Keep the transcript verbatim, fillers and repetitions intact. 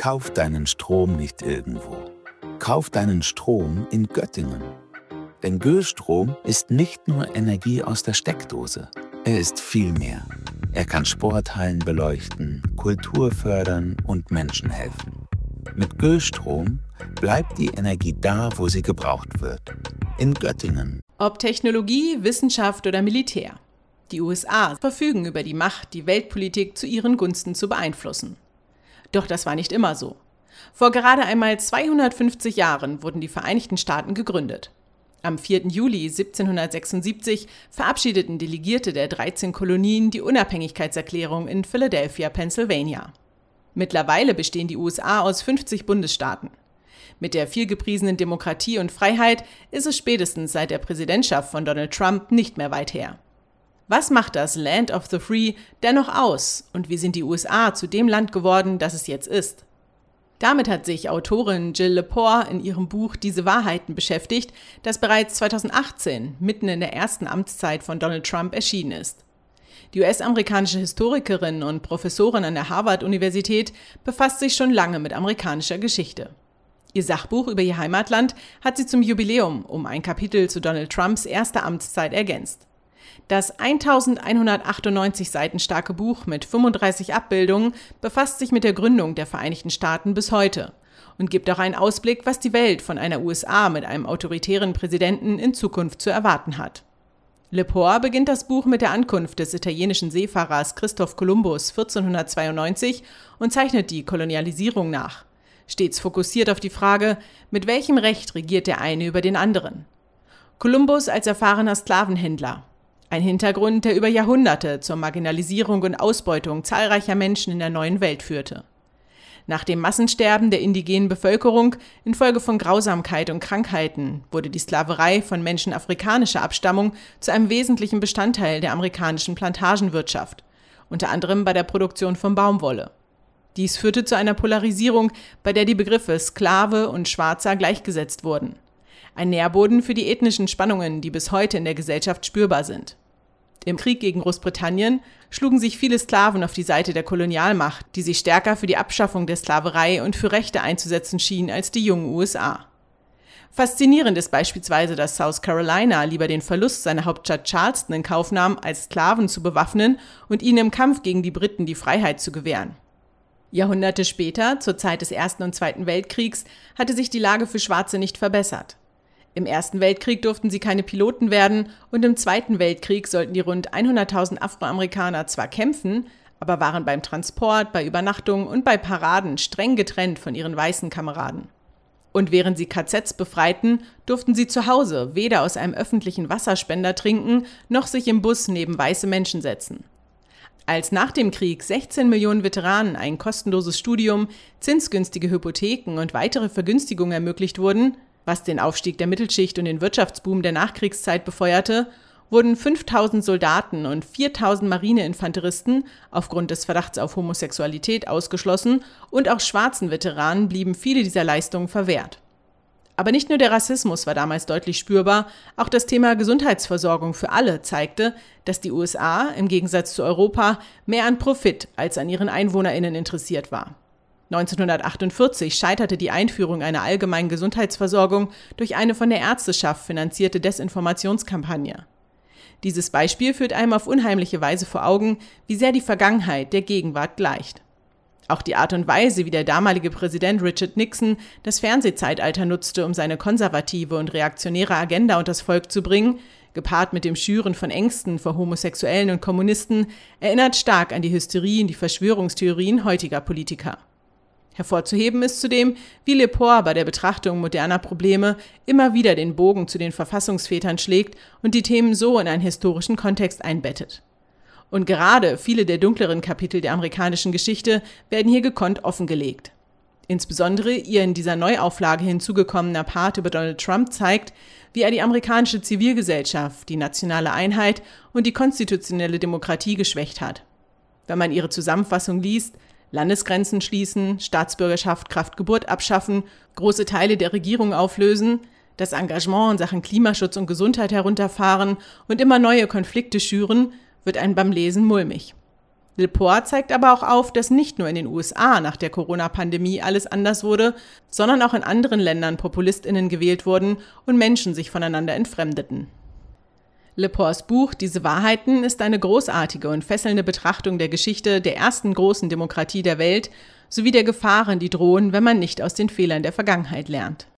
Kauf deinen Strom nicht irgendwo. Kauf deinen Strom in Göttingen. Denn Göstrom ist nicht nur Energie aus der Steckdose. Er ist viel mehr. Er kann Sporthallen beleuchten, Kultur fördern und Menschen helfen. Mit Göstrom bleibt die Energie da, wo sie gebraucht wird. In Göttingen. Ob Technologie, Wissenschaft oder Militär. Die U S A verfügen über die Macht, die Weltpolitik zu ihren Gunsten zu beeinflussen. Doch das war nicht immer so. Vor gerade einmal zweihundertfünfzig Jahren wurden die Vereinigten Staaten gegründet. Am vierten Juli siebzehnhundertsechsundsiebzig verabschiedeten Delegierte der dreizehn Kolonien die Unabhängigkeitserklärung in Philadelphia, Pennsylvania. Mittlerweile bestehen die U S A aus fünfzig Bundesstaaten. Mit der vielgepriesenen Demokratie und Freiheit ist es spätestens seit der Präsidentschaft von Donald Trump nicht mehr weit her. Was macht das Land of the Free dennoch aus und wie sind die U S A zu dem Land geworden, das es jetzt ist? Damit hat sich Autorin Jill Lepore in ihrem Buch Diese Wahrheiten beschäftigt, das bereits zweitausendachtzehn, mitten in der ersten Amtszeit von Donald Trump, erschienen ist. Die U S-amerikanische Historikerin und Professorin an der Harvard-Universität befasst sich schon lange mit amerikanischer Geschichte. Ihr Sachbuch über ihr Heimatland hat sie zum Jubiläum um ein Kapitel zu Donald Trumps erster Amtszeit ergänzt. Das eintausendeinhundertachtundneunzig Seiten starke Buch mit fünfunddreißig Abbildungen befasst sich mit der Gründung der Vereinigten Staaten bis heute und gibt auch einen Ausblick, was die Welt von einer U S A mit einem autoritären Präsidenten in Zukunft zu erwarten hat. Lepore beginnt das Buch mit der Ankunft des italienischen Seefahrers Christoph Kolumbus vierzehnhundertzweiundneunzig und zeichnet die Kolonialisierung nach. Stets fokussiert auf die Frage, mit welchem Recht regiert der eine über den anderen. Kolumbus als erfahrener Sklavenhändler. Ein Hintergrund, der über Jahrhunderte zur Marginalisierung und Ausbeutung zahlreicher Menschen in der neuen Welt führte. Nach dem Massensterben der indigenen Bevölkerung infolge von Grausamkeit und Krankheiten wurde die Sklaverei von Menschen afrikanischer Abstammung zu einem wesentlichen Bestandteil der amerikanischen Plantagenwirtschaft, unter anderem bei der Produktion von Baumwolle. Dies führte zu einer Polarisierung, bei der die Begriffe Sklave und Schwarzer gleichgesetzt wurden. Ein Nährboden für die ethnischen Spannungen, die bis heute in der Gesellschaft spürbar sind. Im Krieg gegen Großbritannien schlugen sich viele Sklaven auf die Seite der Kolonialmacht, die sich stärker für die Abschaffung der Sklaverei und für Rechte einzusetzen schien als die jungen U S A. Faszinierend ist beispielsweise, dass South Carolina lieber den Verlust seiner Hauptstadt Charleston in Kauf nahm, als Sklaven zu bewaffnen und ihnen im Kampf gegen die Briten die Freiheit zu gewähren. Jahrhunderte später, zur Zeit des Ersten und Zweiten Weltkriegs, hatte sich die Lage für Schwarze nicht verbessert. Im Ersten Weltkrieg durften sie keine Piloten werden und im Zweiten Weltkrieg sollten die rund hunderttausend Afroamerikaner zwar kämpfen, aber waren beim Transport, bei Übernachtungen und bei Paraden streng getrennt von ihren weißen Kameraden. Und während sie K Zs befreiten, durften sie zu Hause weder aus einem öffentlichen Wasserspender trinken, noch sich im Bus neben weiße Menschen setzen. Als nach dem Krieg sechzehn Millionen Veteranen ein kostenloses Studium, zinsgünstige Hypotheken und weitere Vergünstigungen ermöglicht wurden, was den Aufstieg der Mittelschicht und den Wirtschaftsboom der Nachkriegszeit befeuerte, wurden fünftausend Soldaten und viertausend Marineinfanteristen aufgrund des Verdachts auf Homosexualität ausgeschlossen und auch schwarzen Veteranen blieben viele dieser Leistungen verwehrt. Aber nicht nur der Rassismus war damals deutlich spürbar, auch das Thema Gesundheitsversorgung für alle zeigte, dass die U S A im Gegensatz zu Europa mehr an Profit als an ihren EinwohnerInnen interessiert war. neunzehnhundertachtundvierzig scheiterte die Einführung einer allgemeinen Gesundheitsversorgung durch eine von der Ärzteschaft finanzierte Desinformationskampagne. Dieses Beispiel führt einem auf unheimliche Weise vor Augen, wie sehr die Vergangenheit der Gegenwart gleicht. Auch die Art und Weise, wie der damalige Präsident Richard Nixon das Fernsehzeitalter nutzte, um seine konservative und reaktionäre Agenda unters Volk zu bringen, gepaart mit dem Schüren von Ängsten vor Homosexuellen und Kommunisten, erinnert stark an die Hysterie und die Verschwörungstheorien heutiger Politiker. Hervorzuheben ist zudem, wie Lepore bei der Betrachtung moderner Probleme immer wieder den Bogen zu den Verfassungsvätern schlägt und die Themen so in einen historischen Kontext einbettet. Und gerade viele der dunkleren Kapitel der amerikanischen Geschichte werden hier gekonnt offengelegt. Insbesondere ihr in dieser Neuauflage hinzugekommener Part über Donald Trump zeigt, wie er die amerikanische Zivilgesellschaft, die nationale Einheit und die konstitutionelle Demokratie geschwächt hat. Wenn man ihre Zusammenfassung liest, Landesgrenzen schließen, Staatsbürgerschaft Kraft Geburt abschaffen, große Teile der Regierung auflösen, das Engagement in Sachen Klimaschutz und Gesundheit herunterfahren und immer neue Konflikte schüren, wird einem beim Lesen mulmig. Lepore zeigt aber auch auf, dass nicht nur in den U S A nach der Corona-Pandemie alles anders wurde, sondern auch in anderen Ländern PopulistInnen gewählt wurden und Menschen sich voneinander entfremdeten. Lepores Buch »Diese Wahrheiten« ist eine großartige und fesselnde Betrachtung der Geschichte der ersten großen Demokratie der Welt sowie der Gefahren, die drohen, wenn man nicht aus den Fehlern der Vergangenheit lernt.